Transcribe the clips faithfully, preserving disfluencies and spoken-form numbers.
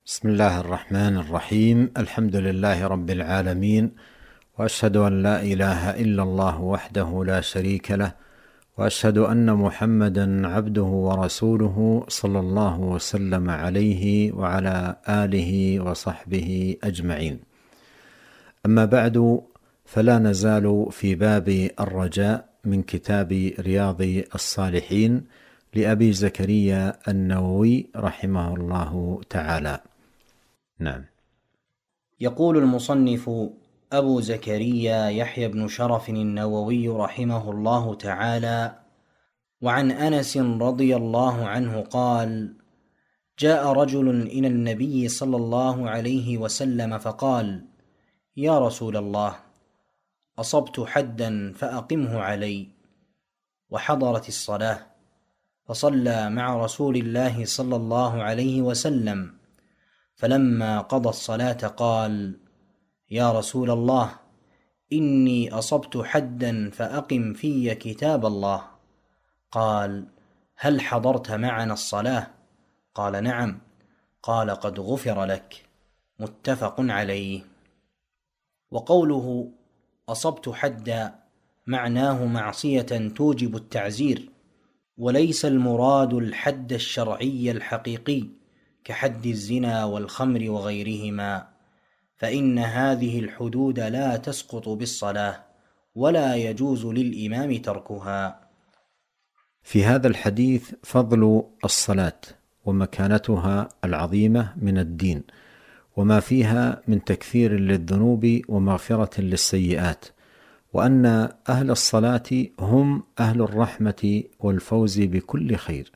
بسم الله الرحمن الرحيم. الحمد لله رب العالمين، وأشهد أن لا إله إلا الله وحده لا شريك له، وأشهد أن محمدا عبده ورسوله صلى الله وسلم عليه وعلى آله وصحبه أجمعين. أما بعد، فلا نزال في باب الرجاء من كتاب رياض الصالحين لأبي زكريا النووي رحمه الله تعالى. نعم. يقول المصنف أبو زكريا يحيى بن شرف النووي رحمه الله تعالى: وعن أنس رضي الله عنه قال: جاء رجل إلى النبي صلى الله عليه وسلم فقال: يا رسول الله، أصبت حدا فأقمه علي. وحضرت الصلاة فصلى مع رسول الله صلى الله عليه وسلم، فلما قضى الصلاة قال: يا رسول الله، إني أصبت حدا فأقم في كتاب الله. قال: هل حضرت معنا الصلاة؟ قال: نعم. قال: قد غفر لك. متفق عليه. وقوله أصبت حدا معناه معصية توجب التعزير، وليس المراد الحد الشرعي الحقيقي كحد الزنا والخمر وغيرهما، فإن هذه الحدود لا تسقط بالصلاة، ولا يجوز للإمام تركها. في هذا الحديث فضل الصلاة ومكانتها العظيمة من الدين، وما فيها من تكفير للذنوب ومغفرة للسيئات، وأن أهل الصلاة هم أهل الرحمة والفوز بكل خير.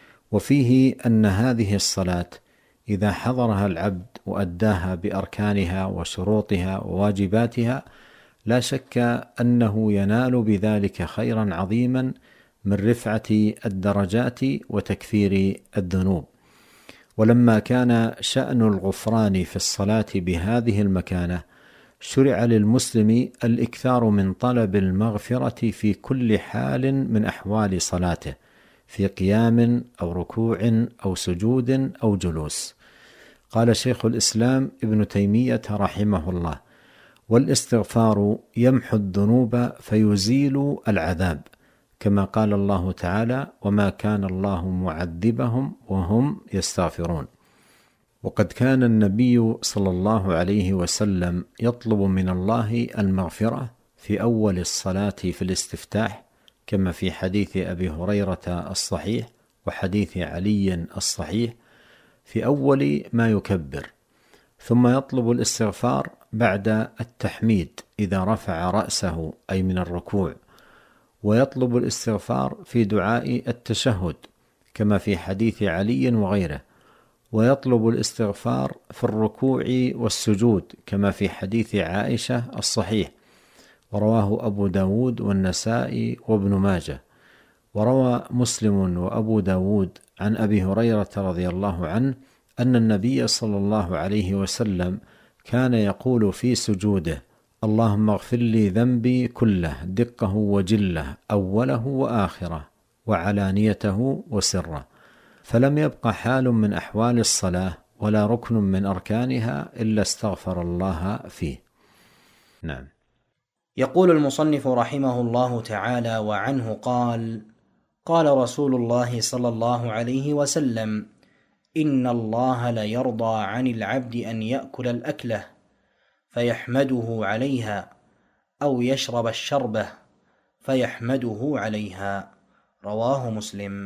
وفيه أن هذه الصلاة إذا حضرها العبد وأداها بأركانها وشروطها وواجباتها، لا شك أنه ينال بذلك خيرا عظيما من رفعة الدرجات وتكفير الذنوب. ولما كان شأن الغفران في الصلاة بهذه المكانة، شرع للمسلم الإكثار من طلب المغفرة في كل حال من أحوال صلاته، في قيام أو ركوع أو سجود أو جلوس. قال شيخ الإسلام ابن تيمية رحمه الله: والاستغفار يمحو الذنوب فيزيل العذاب، كما قال الله تعالى: وما كان الله معذبهم وهم يستغفرون. وقد كان النبي صلى الله عليه وسلم يطلب من الله المغفرة في أول الصلاة في الاستفتاح، كما في حديث أبي هريرة الصحيح وحديث علي الصحيح في أول ما يكبر، ثم يطلب الاستغفار بعد التحميد إذا رفع رأسه أي من الركوع، ويطلب الاستغفار في دعاء التشهد كما في حديث علي وغيره، ويطلب الاستغفار في الركوع والسجود كما في حديث عائشة الصحيح، ورواه أبو داود والنسائي وابن ماجه. وروى مسلم وأبو داود عن أبي هريرة رضي الله عنه أن النبي صلى الله عليه وسلم كان يقول في سجوده: اللهم اغفر لي ذنبي كله دقه وجله أوله وآخره وعلانيته وسره. فلم يبق حال من أحوال الصلاة ولا ركن من أركانها إلا استغفر الله فيه. نعم. يقول المصنف رحمه الله تعالى: وعنه قال: قال رسول الله صلى الله عليه وسلم: إن الله ليرضى عن العبد أن يأكل الأكلة فيحمده عليها، أو يشرب الشربة فيحمده عليها. رواه مسلم.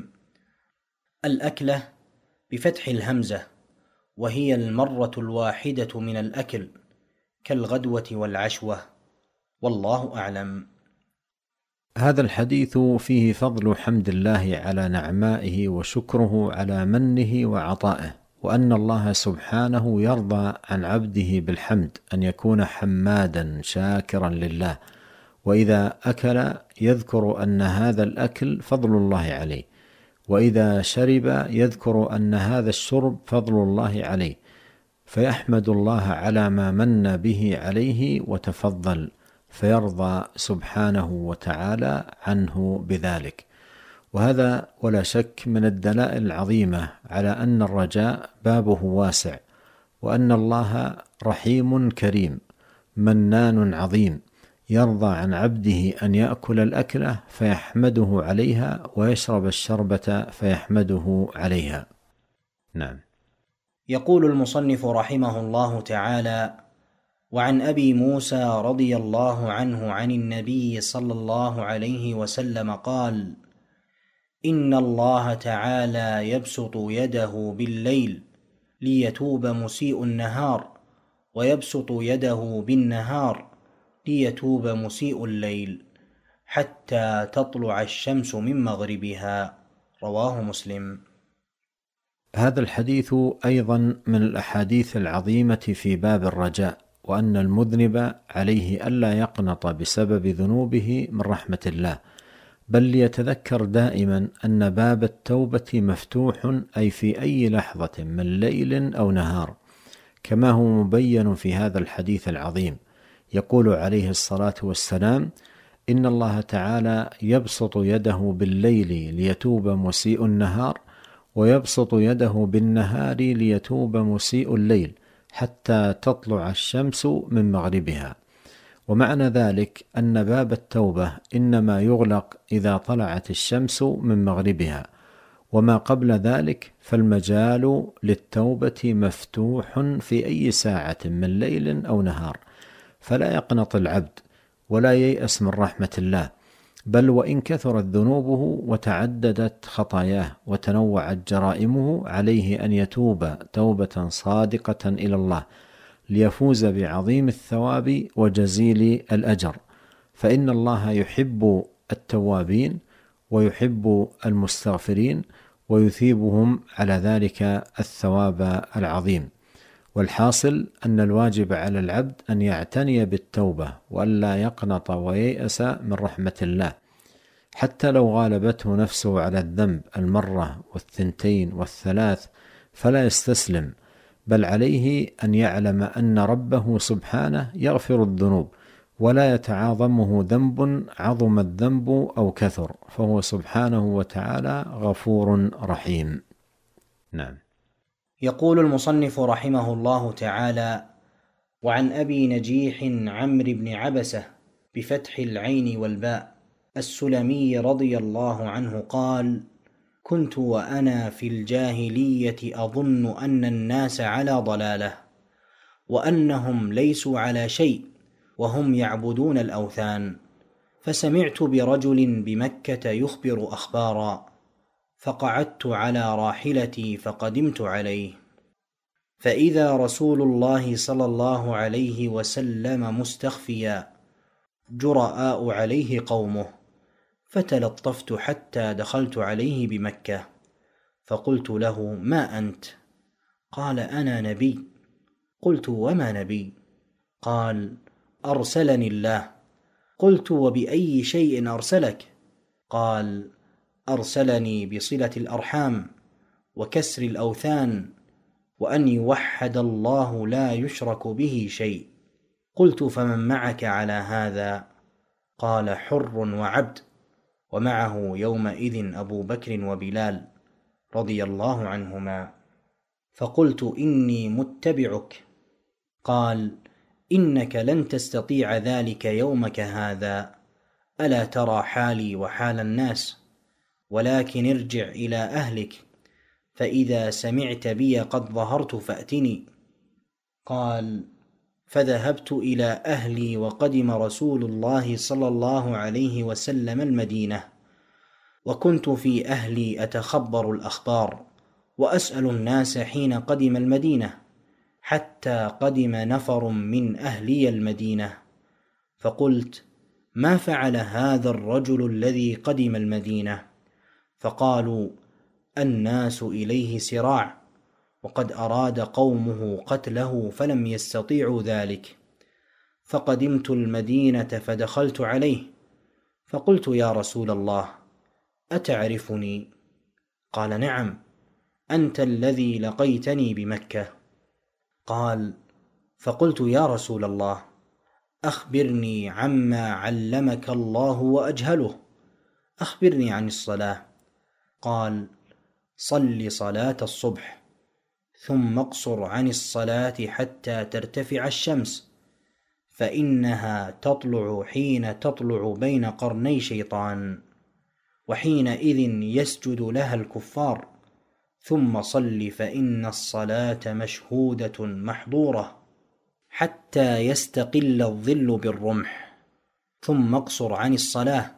الأكلة بفتح الهمزة، وهي المرة الواحدة من الأكل، كالغدوة والعشوة، والله أعلم. هذا الحديث فيه فضل حمد الله على نعمائه وشكره على منه وعطائه، وأن الله سبحانه يرضى عن عبده بالحمد، أن يكون حمادا شاكرا لله، وإذا أكل يذكر أن هذا الأكل فضل الله عليه، وإذا شرب يذكر أن هذا الشرب فضل الله عليه، فيحمد الله على ما من به عليه وتفضل، فيرضى سبحانه وتعالى عنه بذلك. وهذا ولا شك من الدلائل العظيمة على أن الرجاء بابه واسع، وأن الله رحيم كريم منان عظيم، يرضى عن عبده أن يأكل الأكلة فيحمده عليها ويشرب الشربة فيحمده عليها. نعم. يقول المصنف رحمه الله تعالى: وعن أبي موسى رضي الله عنه عن النبي صلى الله عليه وسلم قال: إن الله تعالى يبسط يده بالليل ليتوب مسيء النهار، ويبسط يده بالنهار ليتوب مسيء الليل، حتى تطلع الشمس من مغربها. رواه مسلم. هذا الحديث أيضا من الأحاديث العظيمة في باب الرجاء، وأن المذنب عليه ألا يقنط بسبب ذنوبه من رحمة الله، بل ليتذكر دائما أن باب التوبة مفتوح، أي في أي لحظة من ليل أو نهار، كما هو مبين في هذا الحديث العظيم. يقول عليه الصلاة والسلام: إن الله تعالى يبسط يده بالليل ليتوب مسيء النهار، ويبسط يده بالنهار ليتوب مسيء الليل، حتى تطلع الشمس من مغربها. ومعنى ذلك أن باب التوبة إنما يغلق إذا طلعت الشمس من مغربها، وما قبل ذلك فالمجال للتوبة مفتوح في أي ساعة من ليل أو نهار، فلا يقنط العبد ولا ييأس من رحمة الله، بل وإن كثرت ذنوبه وتعددت خطاياه وتنوعت جرائمه، عليه أن يتوب توبة صادقة إلى الله ليفوز بعظيم الثواب وجزيل الأجر، فإن الله يحب التوابين ويحب المستغفرين ويثيبهم على ذلك الثواب العظيم. والحاصل أن الواجب على العبد أن يعتني بالتوبة وألا يقنط وييأس من رحمة الله، حتى لو غالبته نفسه على الذنب المرة والثنتين والثلاث فلا يستسلم، بل عليه أن يعلم أن ربه سبحانه يغفر الذنوب ولا يتعاظمه ذنب عظم الذنب أو كثر، فهو سبحانه وتعالى غفور رحيم. نعم. يقول المصنف رحمه الله تعالى: وعن أبي نجيح عمرو بن عبسة بفتح العين والباء السلمي رضي الله عنه قال: كنت وأنا في الجاهلية أظن أن الناس على ضلالة، وأنهم ليسوا على شيء وهم يعبدون الأوثان، فسمعت برجل بمكة يخبر أخبارا، فقعدت على راحلتي فقدمت عليه، فإذا رسول الله صلى الله عليه وسلم مستخفيا، جرآء عليه قومه، فتلطفت حتى دخلت عليه بمكة، فقلت له: ما أنت؟ قال: أنا نبي. قلت: وما نبي؟ قال: أرسلني الله. قلت: وبأي شيء أرسلك؟ قال: أرسلني بصلة الأرحام وكسر الأوثان وأن يوحد الله لا يشرك به شيء. قلت: فمن معك على هذا؟ قال: حر وعبد، ومعه يومئذ أبو بكر وبلال رضي الله عنهما. فقلت: إني متبعك. قال: إنك لن تستطيع ذلك يومك هذا، ألا ترى حالي وحال الناس؟ ولكن ارجع إلى أهلك، فإذا سمعت بي قد ظهرت فأتني. قال: فذهبت إلى أهلي، وقدم رسول الله صلى الله عليه وسلم المدينة، وكنت في أهلي أتخبر الأخبار وأسأل الناس حين قدم المدينة، حتى قدم نفر من أهلي المدينة، فقلت: ما فعل هذا الرجل الذي قدم المدينة؟ فقالوا: الناس إليه سراع، وقد أراد قومه قتله فلم يستطيعوا ذلك. فقدمت المدينة فدخلت عليه، فقلت: يا رسول الله، أتعرفني؟ قال: نعم، أنت الذي لقيتني بمكة. قال: فقلت: يا رسول الله، أخبرني عما علمك الله وأجهله، أخبرني عن الصلاة. قال: صل صلاة الصبح، ثم اقصر عن الصلاة حتى ترتفع الشمس، فإنها تطلع حين تطلع بين قرني شيطان، وحينئذ يسجد لها الكفار. ثم صل فإن الصلاة مشهودة محظورة حتى يستقل الظل بالرمح. ثم اقصر عن الصلاة،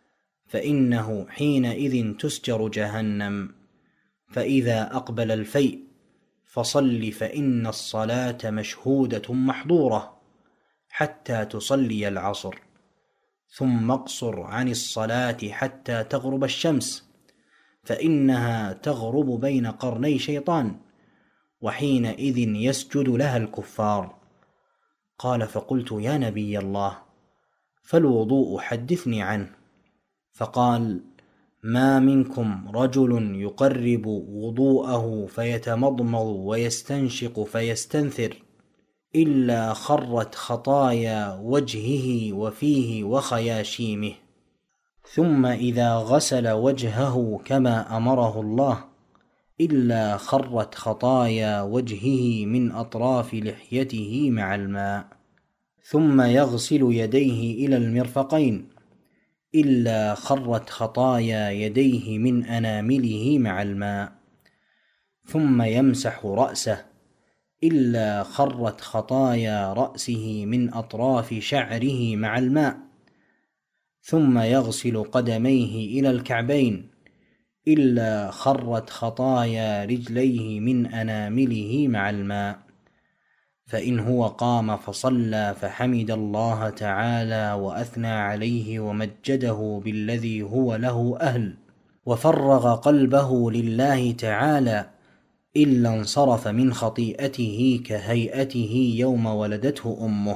فإنه حينئذ تسجر جهنم. فإذا أقبل الفيء فصل فإن الصلاة مشهودة محظورة حتى تصلي العصر. ثم اقصر عن الصلاة حتى تغرب الشمس، فإنها تغرب بين قرني شيطان، وحينئذ يسجد لها الكفار. قال: فقلت: يا نبي الله، فالوضوء حدثني عنه. فقال: ما منكم رجل يقرب وضوءه فيتمضمض ويستنشق فيستنثر إلا خرت خطايا وجهه وفيه وخياشيمه، ثم إذا غسل وجهه كما أمره الله إلا خرت خطايا وجهه من أطراف لحيته مع الماء، ثم يغسل يديه إلى المرفقين إلا خرت خطايا يديه من أنامله مع الماء، ثم يمسح رأسه إلا خرت خطايا رأسه من أطراف شعره مع الماء، ثم يغسل قدميه إلى الكعبين إلا خرت خطايا رجليه من أنامله مع الماء. فإن هو قام فصلى فحمد الله تعالى وأثنى عليه ومجده بالذي هو له أهل، وفرغ قلبه لله تعالى، إلا انصرف من خطيئته كهيئته يوم ولدته أمه.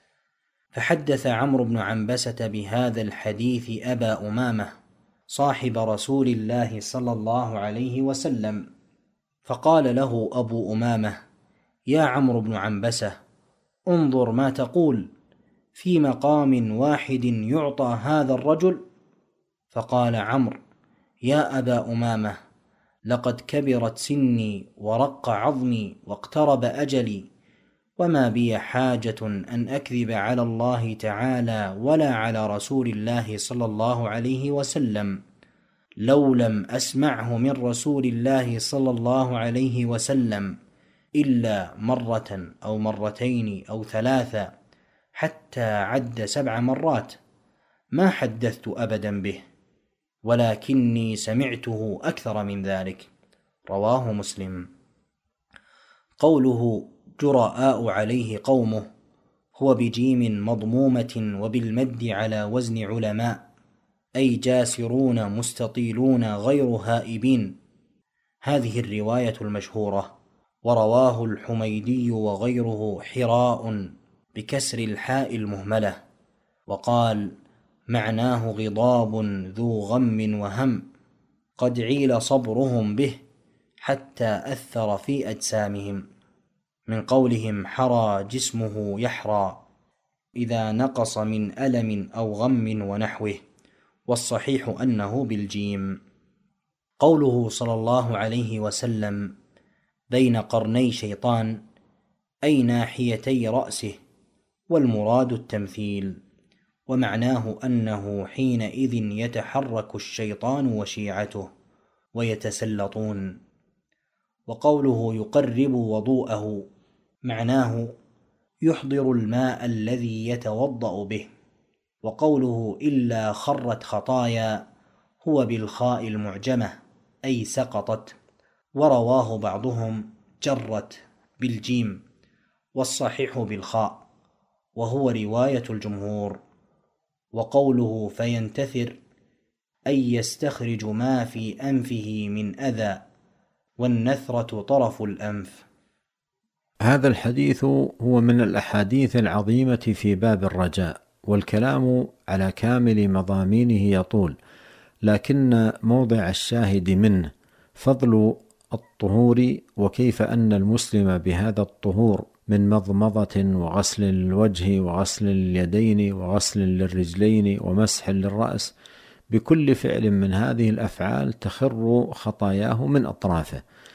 فحدث عمرو بن عنبسة بهذا الحديث أبا أمامة صاحب رسول الله صلى الله عليه وسلم، فقال له أبو أمامة: يا عمرو بن عنبسة، انظر ما تقول في مقام واحد يعطى هذا الرجل. فقال عمرو: يا أبا أمامة، لقد كبرت سني ورق عظمي واقترب أجلي، وما بي حاجة أن أكذب على الله تعالى ولا على رسول الله صلى الله عليه وسلم، لو لم أسمعه من رسول الله صلى الله عليه وسلم إلا مرة أو مرتين أو ثلاثة حتى عد سبع مرات، ما حدثت أبدا به، ولكني سمعته أكثر من ذلك. رواه مسلم. قوله جراء عليه قومه هو بجيم مضمومة وبالمد على وزن علماء، أي جاسرون مستطيلون غير هائبين. هذه الرواية المشهورة، ورواه الحميدي وغيره حراء بكسر الحاء المهملة، وقال معناه غضاب ذو غم وهم قد عيل صبرهم به حتى أثر في أجسامهم، من قولهم حرى جسمه يحرى إذا نقص من ألم أو غم ونحوه، والصحيح أنه بالجيم. قوله صلى الله عليه وسلم بين قرني شيطان أي ناحيتي رأسه، والمراد التمثيل، ومعناه أنه حينئذ يتحرك الشيطان وشيعته ويتسلطون. وقوله يقرب وضوءه معناه يحضر الماء الذي يتوضأ به. وقوله إلا خرت خطايا هو بالخاء المعجمة أي سقطت، ورواه بعضهم جرت بالجيم، والصحيح بالخاء، وهو رواية الجمهور. وقوله فينتثر أي يستخرج ما في أنفه من أذى، والنثرة طرف الأنف. هذا الحديث هو من الأحاديث العظيمة في باب الرجاء، والكلام على كامل مضامينه يطول، لكن موضع الشاهد منه فضل الطهور، وكيف أن المسلم بهذا الطهور من مضمضة وغسل الوجه وغسل اليدين وغسل للرجلين ومسح للرأس، بكل فعل من هذه الأفعال تخر خطاياه من أطرافه.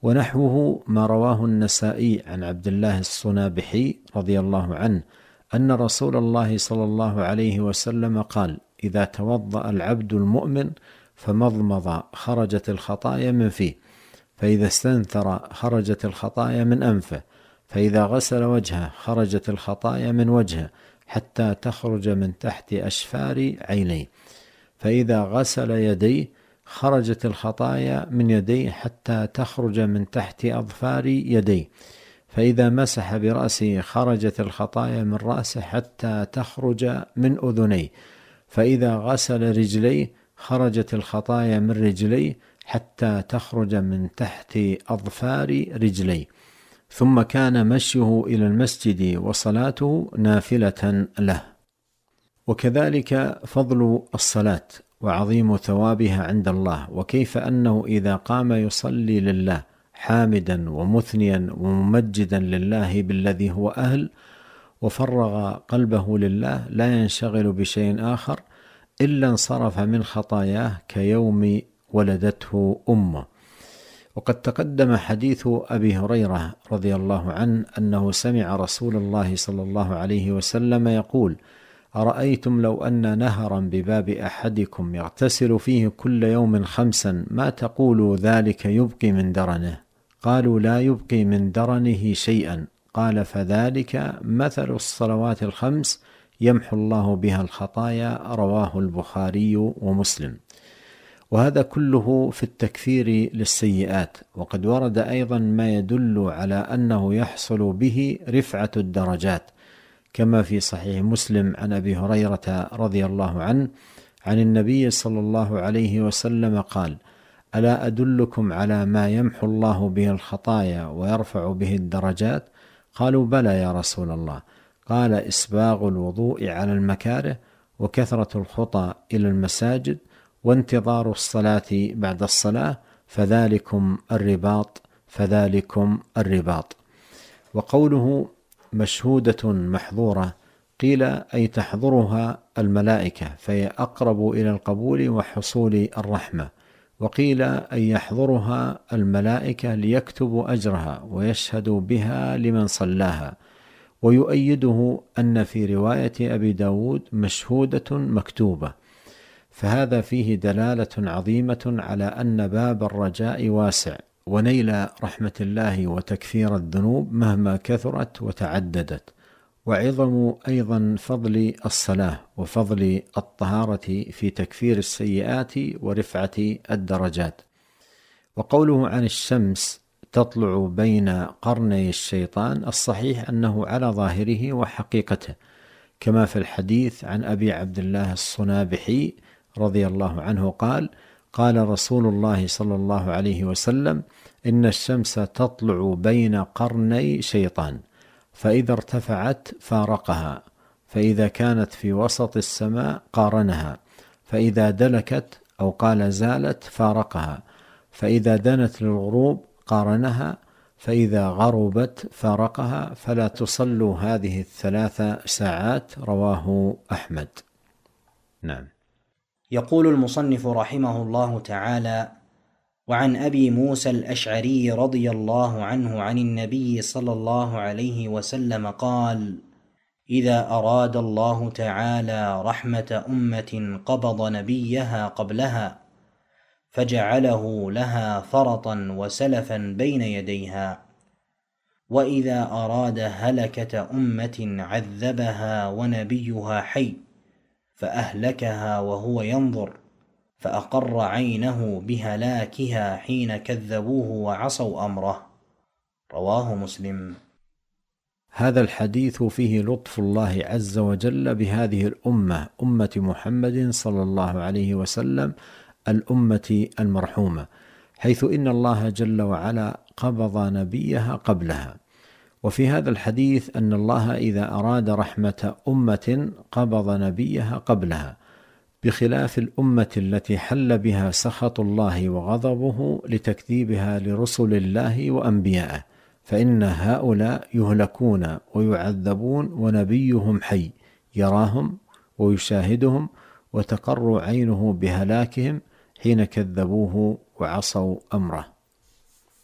ونحوه ما رواه النسائي عن عبد الله الصنابحي رضي الله عنه أن رسول الله صلى الله عليه وسلم قال: إذا توضأ العبد المؤمن فمضمض خرجت الخطايا من فيه، فإذا استنثر خرجت الخطايا من أنفه، فإذا غسل وجهه خرجت الخطايا من وجهه حتى تخرج من تحت أشفار عينيه، فإذا غسل يديه خرجت الخطايا من يديه حتى تخرج من تحت أظفار يديه، فإذا مسح برأسه خرجت الخطايا من رأسه حتى تخرج من أذنيه، فإذا غسل رجليه خرجت الخطايا من رجليه حتى تخرج من تحت أظفار رجليه، ثم كان مشيه إلى المسجد وصلاته نافلة له. وكذلك فضل الصلاة وعظيم ثوابها عند الله، وكيف أنه إذا قام يصلي لله حامدا ومثنيا وممجدا لله بالذي هو أهل، وفرغ قلبه لله لا ينشغل بشيء آخر إلا انصرف من خطاياه كيوم ولدته أمه. وقد تقدم حديث أبي هريرة رضي الله عنه أنه سمع رسول الله صلى الله عليه وسلم يقول: أرأيتم لو أن نهرا بباب أحدكم يغتسل فيه كل يوم خمسا ما تقول ذلك يبقي من درنه؟ قالوا: لا يبقي من درنه شيئا. قال: فذلك مثل الصلوات الخمس يمحو الله بها الخطايا. رواه البخاري ومسلم. وهذا كله في التكفير للسيئات. وقد ورد أيضا ما يدل على أنه يحصل به رفعة الدرجات، كما في صحيح مسلم عن أبي هريرة رضي الله عنه عن النبي صلى الله عليه وسلم قال: ألا أدلكم على ما يمحو الله به الخطايا ويرفع به الدرجات؟ قالوا: بلى يا رسول الله. قال: إسباغ الوضوء على المكاره، وكثرة الخطى إلى المساجد، وانتظار الصلاة بعد الصلاة، فذلكم الرباط فذلكم الرباط. وقوله مشهودة محظورة قيل أي تحضرها الملائكة فهي أقرب إلى القبول وحصول الرحمة، وقيل أي يحضرها الملائكة ليكتبوا أجرها ويشهدوا بها لمن صلاها. ويؤيده أن في رواية أبي داود مشهودة مكتوبة، فهذا فيه دلالة عظيمة على أن باب الرجاء واسع، ونيل رحمة الله وتكفير الذنوب مهما كثرت وتعددت، وعظم أيضا فضل الصلاة وفضل الطهارة في تكفير السيئات ورفعة الدرجات. وقوله عن الشمس تطلع بين قرني الشيطان، الصحيح أنه على ظاهره وحقيقته، كما في الحديث عن أبي عبد الله الصنابحي رضي الله عنه قال: قال رسول الله صلى الله عليه وسلم: إن الشمس تطلع بين قرني شيطان، فإذا ارتفعت فارقها، فإذا كانت في وسط السماء قارنها، فإذا دلكت أو قال زالت فارقها، فإذا دنت للغروب قارنها، فإذا غربت فارقها، فلا تصلوا هذه الثلاث ساعات. رواه أحمد. نعم. يقول المصنف رحمه الله تعالى: وعن أبي موسى الأشعري رضي الله عنه عن النبي صلى الله عليه وسلم قال: إذا أراد الله تعالى رحمة أمة قبض نبيها قبلها، فجعله لها فرطا وسلفا بين يديها، وإذا أراد هلكة أمة عذبها ونبيها حي، فأهلكها وهو ينظر، فأقر عينه بهلاكها حين كذبوه وعصوا أمره. رواه مسلم. هذا الحديث فيه لطف الله عز وجل بهذه الأمة، أمة محمد صلى الله عليه وسلم، الأمة المرحومة، حيث إن الله جل وعلا قبض نبيها قبلها. وفي هذا الحديث أن الله إذا أراد رحمة أمة قبض نبيها قبلها، بخلاف الأمة التي حل بها سخط الله وغضبه لتكذيبها لرسل الله وأنبيائه، فإن هؤلاء يهلكون ويعذبون ونبيهم حي يراهم ويشاهدهم، وتقر عينه بهلاكهم حين كذبوه وعصوا أمره.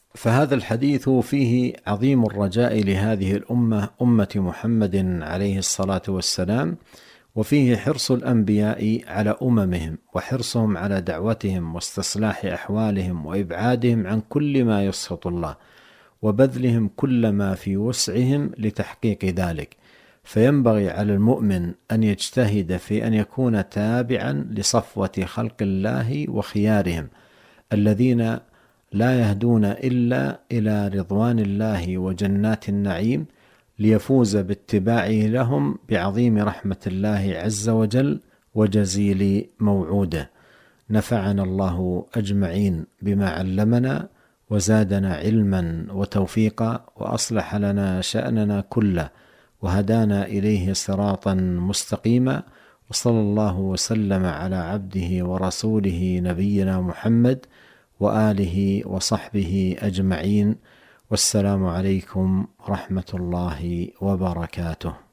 فهذا الحديث فيه عظيم الرجاء لهذه الأمة، أمة محمد عليه الصلاة والسلام، وفيه حرص الأنبياء على أممهم وحرصهم على دعوتهم واستصلاح أحوالهم وإبعادهم عن كل ما يسخط الله، وبذلهم كل ما في وسعهم لتحقيق ذلك. فينبغي على المؤمن أن يجتهد في أن يكون تابعا لصفوة خلق الله وخيارهم الذين لا يهدون إلا إلى رضوان الله وجنات النعيم، ليفوز باتباعه لهم بعظيم رحمة الله عز وجل وجزيل موعوده. نفعنا الله أجمعين بما علمنا، وزادنا علما وتوفيقا، وأصلح لنا شأننا كله، وهدانا إليه صراطا مستقيما، وصلى الله وسلم على عبده ورسوله نبينا محمد وآله وصحبه أجمعين. والسلام عليكم ورحمة الله وبركاته.